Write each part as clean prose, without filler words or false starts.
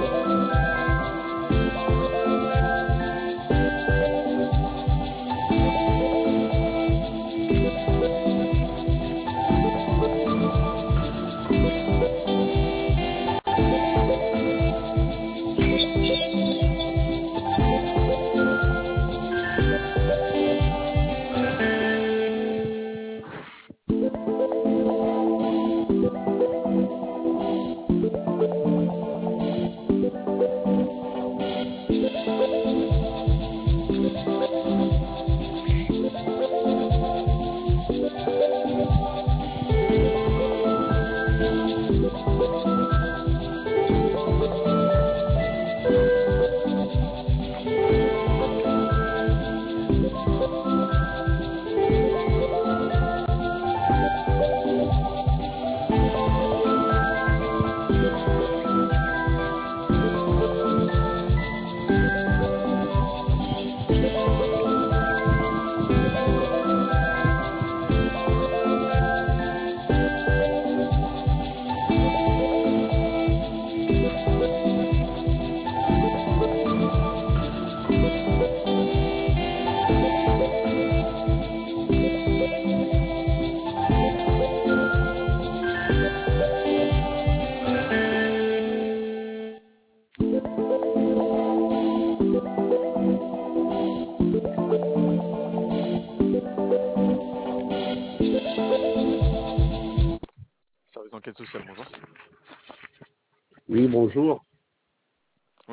Service d'enquête sociale, bonjour. Oui, bonjour. Oui,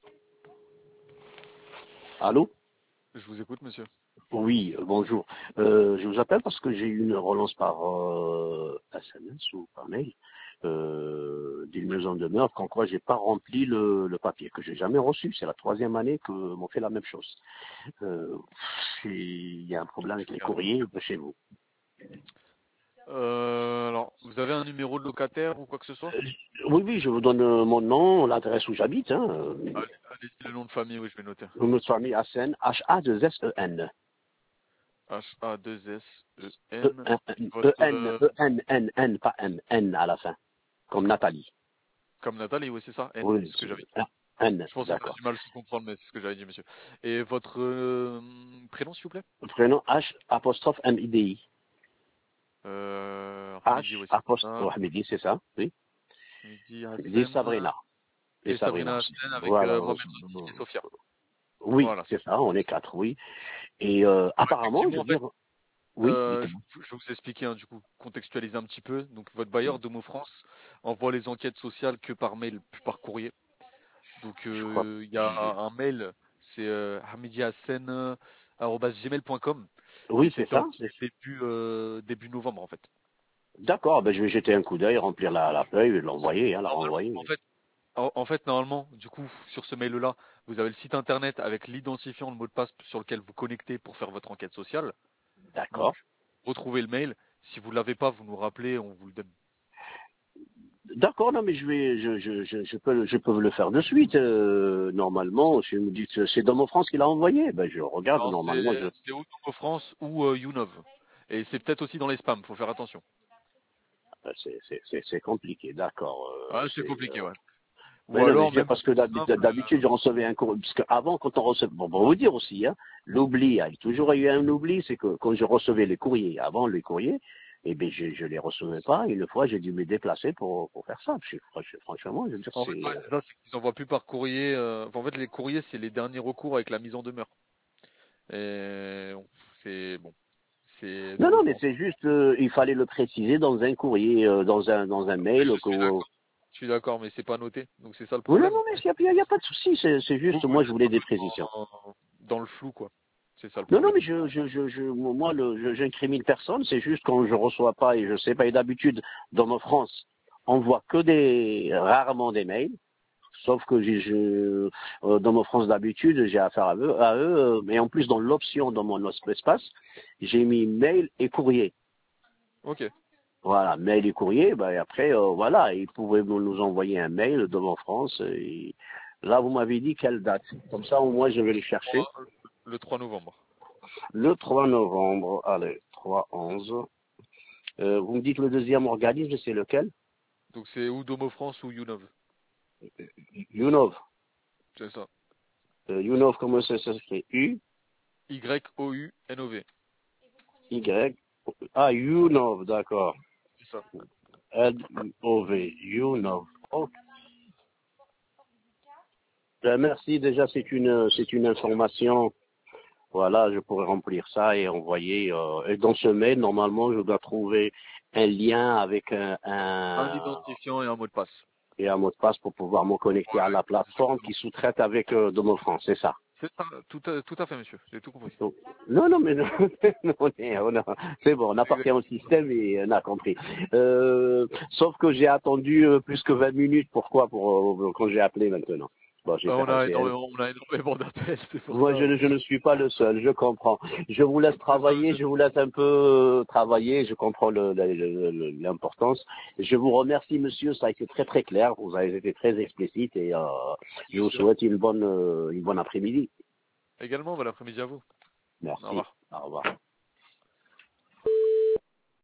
Allô? je vous écoute, monsieur. Oui, bonjour. Je vous appelle parce que j'ai eu une relance par SMS ou par mail d'une maison de mœurs, qu'en quoi j'ai pas rempli le papier, que j'ai jamais reçu. C'est la troisième année que m'ont fait la même chose. Euh, Il y a un problème avec les Regarde. courriers de chez vous. Alors, vous avez un numéro de locataire ou quoi que ce soit? Oui, je vous donne mon nom, l'adresse où j'habite. Hein. Allez-y, le nom de famille, oui, je vais noter. Je me suis famille Hassen, H-A-2-S-E-N. H-A-2-S-E-N. Votre, E-N, E-N-N-N, pas M, N à la fin, comme Nathalie. comme Nathalie, oui, c'est ça, N, Oui, c'est ce que j'avais dit. N, Je pense qu'on a d'accord. du mal à se comprendre, mais c'est ce que j'avais dit, monsieur. Et votre prénom, s'il vous plaît? Prénom H apostrophe M-I-D-I. Hamidi, H oui, c'est ça. apostrophe Hamidi, c'est ça, oui. Hamidi Hamidi Hassan. Sabrina. Et Et Sabrina Sabrina aussi. Hassan avec Voilà. Mohamed Sofi et Sofia. Oui, Voilà, c'est c'est ça. ça, on est quatre, oui. Et Alors, apparemment, je effectivement, veux en fait, dire, oui, Je dites-moi. je vais vous expliquer, hein, du coup, contextualiser un petit peu. Donc, votre bailleur Domo France envoie les enquêtes sociales que par mail, plus par courrier. Donc, Je crois. il y a un mail, c'est hamidiassen@gmail.com et Oui, c'est c'était ça. envoyé début novembre en fait. D'accord, ben je vais jeter un coup d'œil, remplir la feuille, et l'envoyer, hein, la Normalement, renvoyer. normalement, du coup, sur ce mail-là, vous avez le site internet avec l'identifiant, le mot de passe sur lequel vous connectez pour faire votre enquête sociale. Donc, D'accord. retrouvez le mail. Si vous l'avez pas, vous nous rappelez, on vous le donne. D'accord, non, mais je peux le faire de suite. Normalement, si vous me dites que c'est Domo France qui l'a envoyé, ben je regarde. Alors Normalement, c'est ou Topo France ou Younov. Et c'est peut-être aussi dans les spams, faut faire attention. c'est compliqué. D'accord. Ah, c'est compliqué, ouais. Ou Mais non, mais je alors veux dire même parce que plus simple. d'habitude, je recevais un courrier. Parce qu'avant, quand on recevait, bon, pour vous dire aussi, hein, l'oubli, il y a toujours eu un oubli, c'est que quand je recevais les courriers, avant les courriers, eh bien, je les recevais pas. Une fois, j'ai dû me déplacer pour faire ça. Franchement, je veux dire, En fait, ouais, c'est ça, c'est qu'ils envoient plus par courrier. Enfin, en fait, les courriers, c'est les derniers recours avec la mise en demeure. Et bon, c'est bon, c'est non, Domo non, mais France. c'est juste, il fallait le préciser dans un courrier, dans un Mais mail, je suis d'accord. Je suis d'accord, mais c'est pas noté. Donc c'est ça le oui, non, problème. non, mais il y a pas de souci. C'est Vous, juste, vous moi, je êtes voulais un des peu précisions. dans le flou, quoi. C'est ça le Non, non, problème. mais moi, j'incrimine personne. C'est juste quand je reçois pas et je sais pas. Et d'habitude, dans ma France, on voit que rarement des mails. Sauf que dans ma France d'habitude, j'ai affaire à eux. Mais en plus, dans l'option, dans mon espace, j'ai mis mail et courrier. Ok. Voilà, mail et courrier. Ben, et après, voilà, ils pouvaient nous envoyer un mail de mon France. Et là, vous m'avez dit quelle date. Comme ça, au moins, je vais les chercher. Le 3 novembre. Le 3 novembre, allez, 3-11. Vous me dites le deuxième organisme, c'est lequel? Donc c'est ou Domo France ou Younov. Younov. C'est ça. Younov, comment ça s'écrit? Younov. Y. Ah, Younov, d'accord. C'est ça. L-O-V. Younov. Ok. Merci, déjà, c'est une information. Voilà, je pourrais remplir ça et envoyer. Et dans ce mail, normalement, je dois trouver un lien avec Un identifiant et un mot de passe. et un mot de passe pour pouvoir me connecter à la plateforme qui sous-traite avec Domo France, c'est ça. C'est ça, tout à fait, monsieur. J'ai tout compris. Donc, non, mais non, c'est bon, on appartient au système et on a compris. Sauf que j'ai attendu plus que 20 minutes. Pourquoi? Quand j'ai appelé maintenant. Bon, j'ai On a fait. énormément d'appels, c'est pour Moi, ça. je ne suis pas le seul, je comprends. Je vous laisse C'est ça, travailler, monsieur. je vous laisse un peu travailler, je comprends l'importance. Je vous remercie, monsieur, ça a été très très clair, vous avez été très explicite et je vous Monsieur. souhaite une bonne après-midi. Également, bon après-midi à vous. Au Merci. revoir. Au revoir.